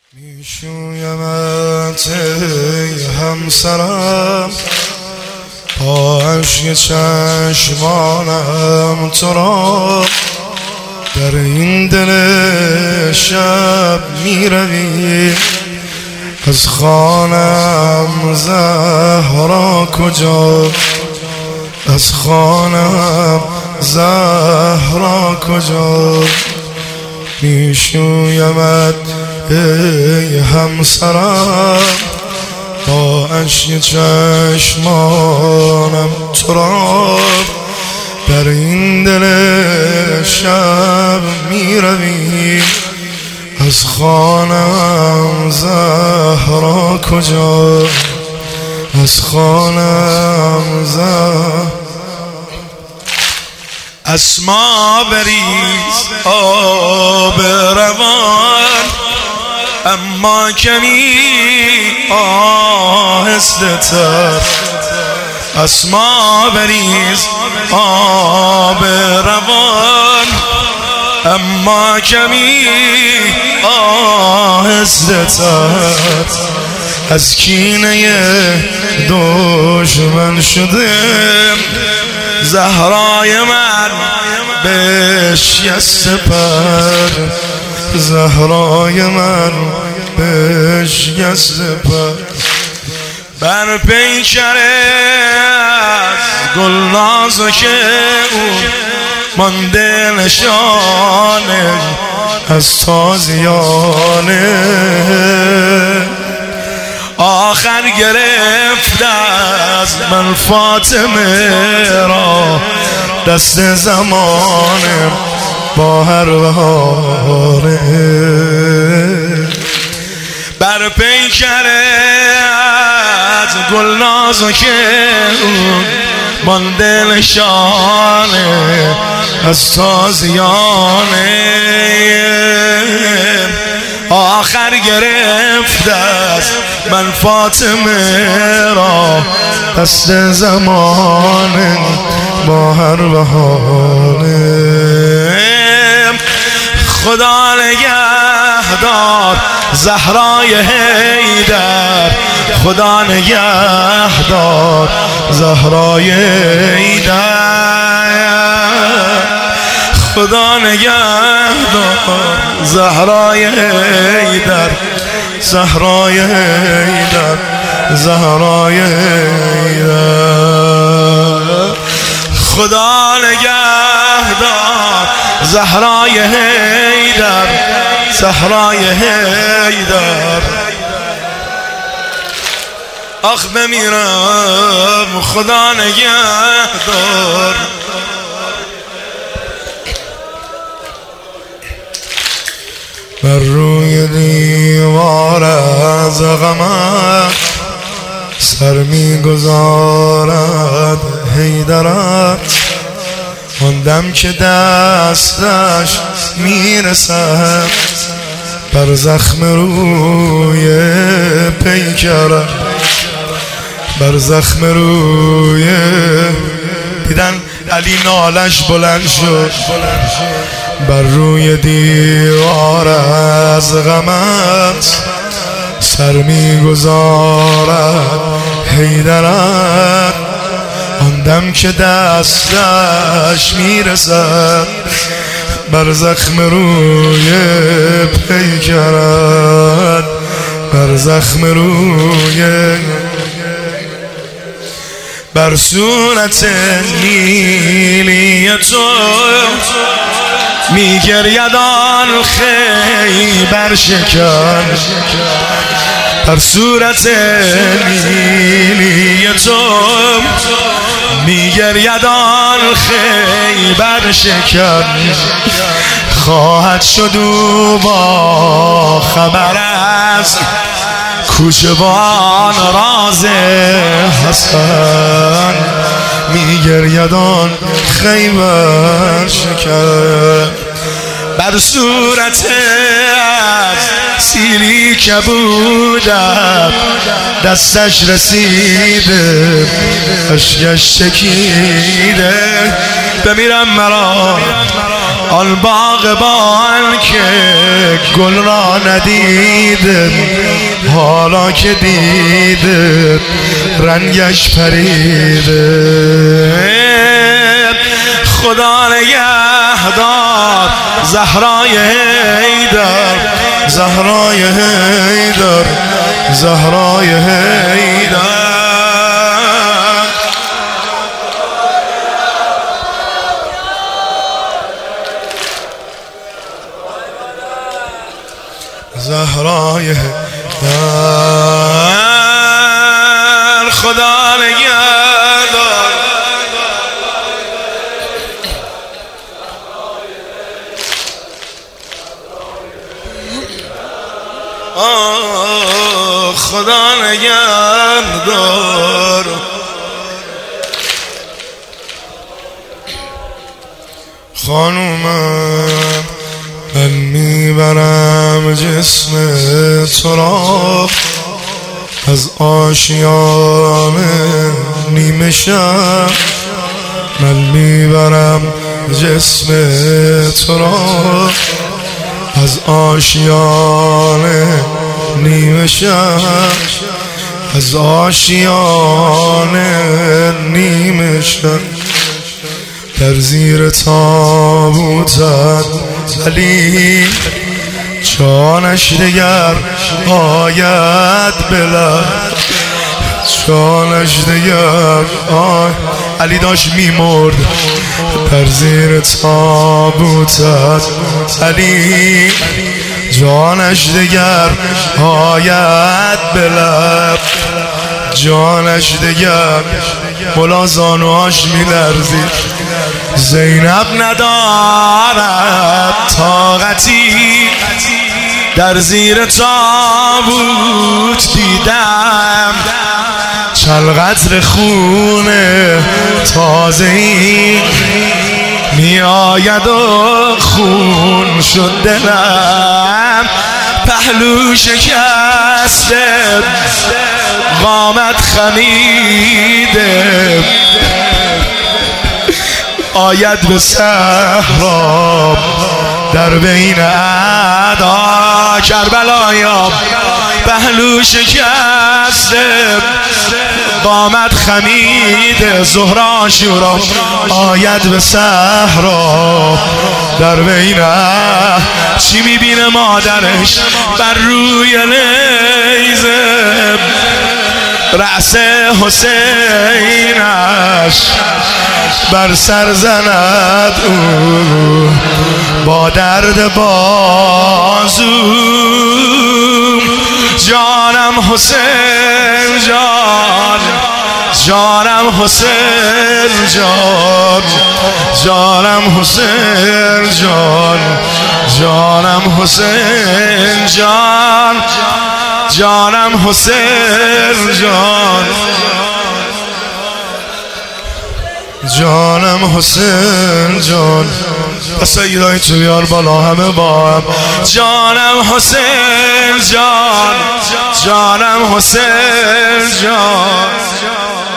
میشویمت ای همسرم با اشک چشمانم تو را، در این دل شب میروی از خانم زهرا کجا، از خانم زهرا کجا. میشویمت ای همسرم با اشک چشمانم تو را، در این دل شب میروی از خانم زهرا کجا، از خانم زهرا. اسما بریز آب روان، اما کمی آهسته تر. اسما بریز آب روان، اما کمی آهسته تر. از کینه دشمن شده زهرای من بشکسته پر، زهرای من بشکسته پر. بر پیکر از گلنازک او مانده نشانه از تازیانه، آخر گرفت از من فاطمه را دست زمانه با هر بهاره. بر پیکر از گلنازک او مانده نشانه از تازیانه، آخر گرفت از من فاطمه را دست زمانه با هر بهانه. خدا نگهدار زهرای حیدر، خدا نگهدار زهرای حیدر، خدا نگهدار زهرای حیدر، زهرای حیدر، زهرای حیدر. خدا نگهدار زهرای حیدر، زهرای حیدر. آخ بمیرم خدا نگهدار. بر روی دیوار از غمت سر میگذارد حیدرت، آندم که دستش میرسد بر زخم روی پیکرت، بر زخم روی. دیدن علی نالش بلند شد، بر روی دیوار از غمت سر میگذارد حیدرت، آندم که دستش میرسد بر زخم روی پیکرت، بر زخم روی. بر صورت نیلی تو میگرید آن خیبر شکن، بر صورت نیلی تو میگرید آن خیبر شکن. خواهد شد او با خبر از کوچوان راز حسن، میگرید آن خیبر شکن. بر صورت از سیلی کبودم دستش رسیده اشکش چکیده، بمیرم مرا آن باغبان که گل را ندید حالا که دید رنگش پریده. خدا نگهدار زهرای حیدر، زهرای حیدر، زهرای حیدر. زهرای حیدر خدا نگهدار. خدا نگهدار. خانومم من میبرم جسم تو را از آشیانه نیمه شب، من میبرم جسم تو را از آشیانه نیمه شب، از آشیانه نیمه شب. در زیر تابوتت علی جانش دگر آید بلد، جانش دگر علی داشت میمرد در زیر تابوتت علی جانش دگر آید بلد، جانش دگر مولا زانوهاش میلرزید. زینب ندارد طاقتی در زیر تابوت دیدم، چل قطره خون تازه‌ای می آید و خون شد دلم، پهلو شکسته قامت خمیده، آید به صحرا در بین اعدا کربلایا، پهلو شکسته قامت خمیده زهره عاشورا، آید به صحرا در بین چی میبینه مادرش بر روی نیزه رأس حسینش بر سر زند او با درد بازو، جانم حسین جان، جانم حسین جان، جانم حسین جان، جانم حسین جان، جانم حسین جان، جانم حسین جان. پس سیدای تو بیار بالا همه با هم. جانم حسین جان، جانم حسین جان.